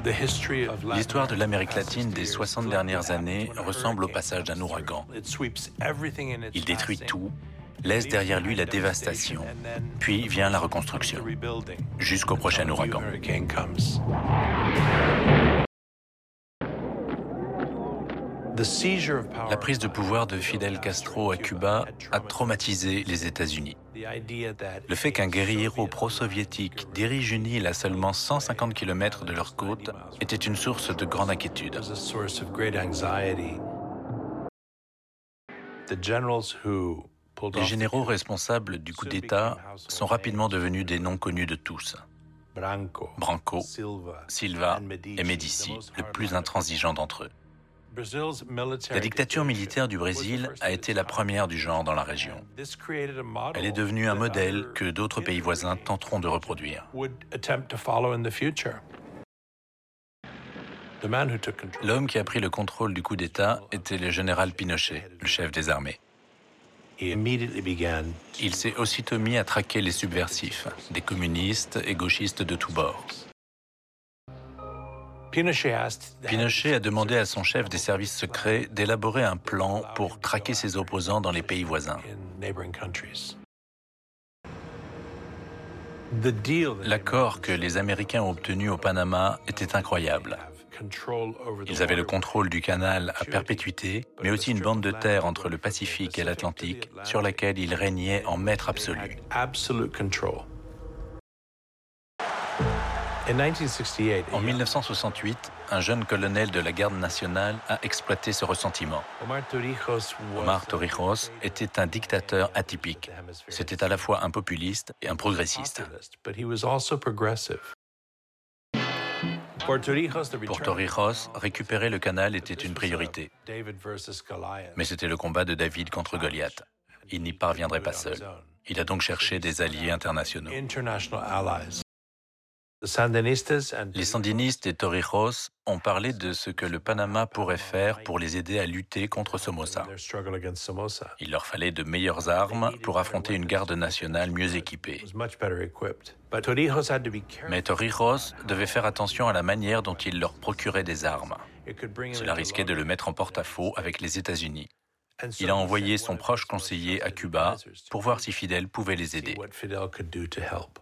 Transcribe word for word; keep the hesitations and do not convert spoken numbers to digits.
L'histoire de l'Amérique latine des soixante dernières années ressemble au passage d'un ouragan. Il détruit tout, laisse derrière lui la dévastation, puis vient la reconstruction, jusqu'au prochain ouragan. La prise de pouvoir de Fidel Castro à Cuba a traumatisé les États-Unis. Le fait qu'un guérillero pro-soviétique dirige une île à seulement cent cinquante kilomètres de leur côte était une source de grande inquiétude. Les généraux responsables du coup d'État sont rapidement devenus des noms connus de tous. Branco, Silva et Médici, le plus intransigeant d'entre eux. La dictature militaire du Brésil a été la première du genre dans la région. Elle est devenue un modèle que d'autres pays voisins tenteront de reproduire. L'homme qui a pris le contrôle du coup d'État était le général Pinochet, le chef des armées. Il s'est aussitôt mis à traquer les subversifs, des communistes et gauchistes de tous bords. Pinochet a demandé à son chef des services secrets d'élaborer un plan pour traquer ses opposants dans les pays voisins. L'accord que les Américains ont obtenu au Panama était incroyable. Ils avaient le contrôle du canal à perpétuité, mais aussi une bande de terre entre le Pacifique et l'Atlantique sur laquelle ils régnaient en maître absolu. En mille neuf cent soixante-huit, un jeune colonel de la garde nationale a exploité ce ressentiment. Omar Torrijos était un dictateur atypique. C'était à la fois un populiste et un progressiste. Pour Torrijos, récupérer le canal était une priorité. Mais c'était le combat de David contre Goliath. Il n'y parviendrait pas seul. Il a donc cherché des alliés internationaux. Les sandinistes et Torrijos ont parlé de ce que le Panama pourrait faire pour les aider à lutter contre Somoza. Il leur fallait de meilleures armes pour affronter une garde nationale mieux équipée. Mais Torrijos devait faire attention à la manière dont il leur procurait des armes. Cela risquait de le mettre en porte-à-faux avec les États-Unis. Il a envoyé son proche conseiller à Cuba pour voir si Fidel pouvait les aider.